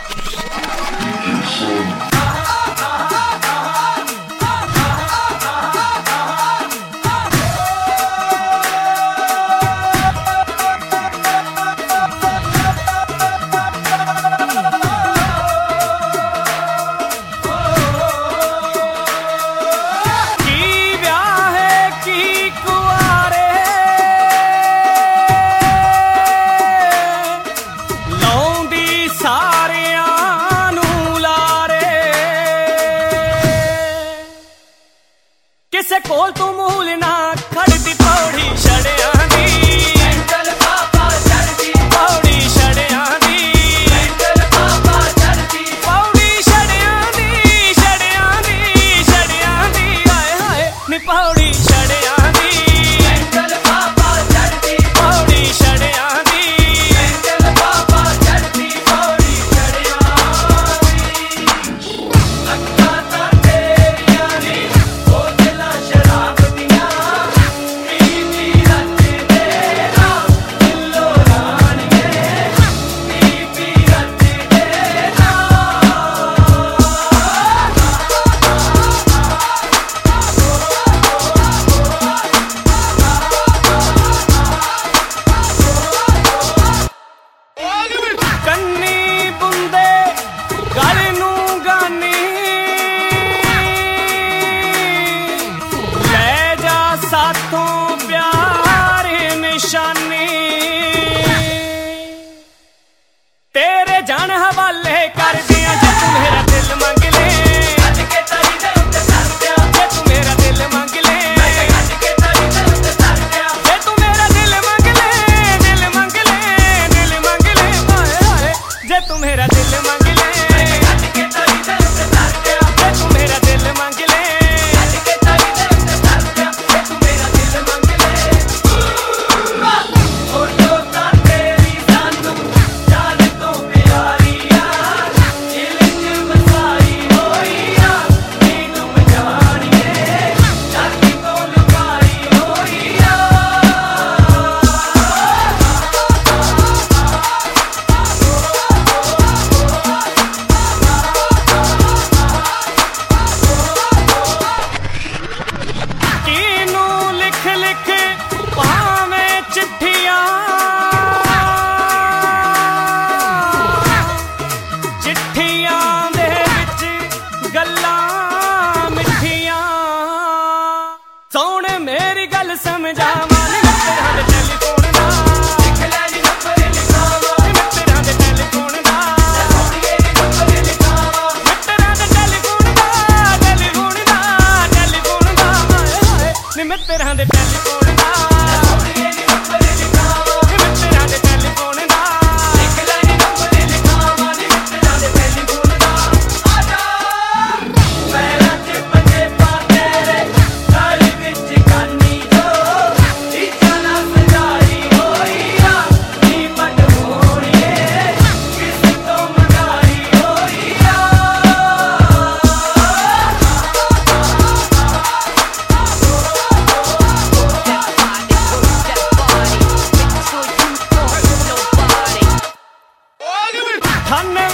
ਕਿਸੇ ਕੋਲ ਤੂੰ ਮੂਲ ਨਾ ਖੜਦੀ ਪੌੜੀ ਛੜਿਆਂ ਦੀ ਐਂਗਲ ਬਾਬਾ ਚੜਦੀ ਪੌੜੀ ਛੜਿਆਂ ਦੀ ਐਂਗਲ ਬਾਬਾ ਚੜਦੀ ਪੌੜੀ ਛੜਿਆਂ ਦੀ ਛੜਿਆਂ ਦੀ ਛੜਿਆਂ ਦੀ ਹਾਏ ਹਾਏ ਨੀ ਪੌੜੀ ਛੜਿਆਂ ਦੀ ਐਂਗਲ ਬਾਬਾ ਚੜਦੀ ਪੌੜੀ ਛੜਿਆਂ ਦੀ ਐਂਗਲ ਬਾਬਾ ਚੜਦੀ ਪੌੜੀ ਛੜਿਆਂ ਦੀ ਅੱਖਾਂ ਤਾਂ ਤੇਰੀਆਂ ਨੀ ਸ਼ਰਾਬ ਦੀਆਂ ਪੀ ਪੀ ਰੱਜਦੇ ਨਾ ਦਿਲੋਂ ਰਾਣੀਏ ਪੀ ਪੀ ਰੱਜਦੇ ਨਾ ਕੰਨੀ ਬੁੰਦੇ ਗਲ ਨੂੰ ਗਾਨੀ ਸਾਥੋਂ ਪਿਆਰ ਨਿਸ਼ਾਨੀ ਤੇਰੇ ਜਾਨ ਹਵਾਲੇ ਕਰਦਿਆਂ ਜੇ ਤੂੰ ਮੇਰਾ ਦਿਲ ਮੰਗ ਲੈ ਅੱਜ ਕੇ ਤਾਰੀ ਦੇ ਉੱਤੇ ਧਰਦਿਆਂ ਜੇ ਤੂੰ ਮੇਰਾ ਦਿਲ ਮੰਗ ਲੈ ਅੱਜ ਕੇ ਤਾਰੀ ਦੇ ਉੱਤੇ ਧਰਦਿਆਂ ਜੇ ਤੂੰ ਮੇਰਾ ਦਿਲ ਮੰਗ ਲੈ ਦਿਲ ਮੰਗ ਲੈ ਦਿਲ ਮੰਗ ਲੈ ਹਾਏ ਹਾਏ ਜੇ ਤੂੰ ਮੇਰਾ ਦਿਲ ਮੰਗ ਲੈ ਅੱਜ ਕੇ ਤਾਰੀ ਦੇ ਉੱਤੇ ਧਰਦਿਆਂ ਜੇ ਤੂੰ ਮੇਰਾ ਦਿਲ ਮੰਗ ਲੈ ਅੱਜ ਕੇ ਤਾਰੀ ਦੇ ਉੱਤੇ ਧਰਦਿਆਂ ਮੇਰੀ ਗੱਲ ਸਮਝਾ ਮਾਨ ਮਿੱਤਰਾਂ ਦੇ ਟੈਲੀਫੋਨ ਦਾ ਲਿਖ ਲੈ ਨੀ ਨੰਬਰ ਲਿਖਾਵਾ ਮਿੱਤਰਾਂ ਦੇ ਟੈਲੀਫੋਨ ਦਾ ਸੋਹਣੀਏ ਨੀ ਨੰਬਰ ਲਿਖਾਵਾ ਮਿੱਤਰਾਂ ਦੇ ਟੈਲੀਫੋਨ ਦਾ ਟੈਲੀਫੋਨ ਦਾ ਟੈਲੀਫੋਨ ਦਾ ਹਾਏ ਹਾਏ ਨੀ ਮਿੱਤਰਾਂ ਦੇ ਟੈਲੀਫੋਨ ਦਾ ਸੋਹਣੀਏ ਨੀ ਨੰਬਰ ਲਿਖਾਵਾ ਮਿੱਤਰਾਂ ਦੇ ਟੈਲੀਫੋਨ ਦਾ ਲਿਖ ਲੈ ਨੀ ਨੰਬਰ ਲਿਖਾਵਾ ਨੀ ਮਿੱਤਰਾਂ ਦੇ ਟੈਲੀਫੋਨ ਦਾ ਆ ਜਾ ਪੈਰਾਂ 'ਚ ਪੰਜੇ ਪਾ ਤੇਰੇ ਗਲ ਵਿੱਚ ਕਾਨੀ ਜੋ ਇੱਛਾ ਨਾ ਸਜਾਈ ਹੋਈ ਆ ਨੀ ਮਨ ਹੋਣੀਏ ਕਿਸ ਤੋਂ ਮੰਗਾਈ ਹੋਈ ਆ Honey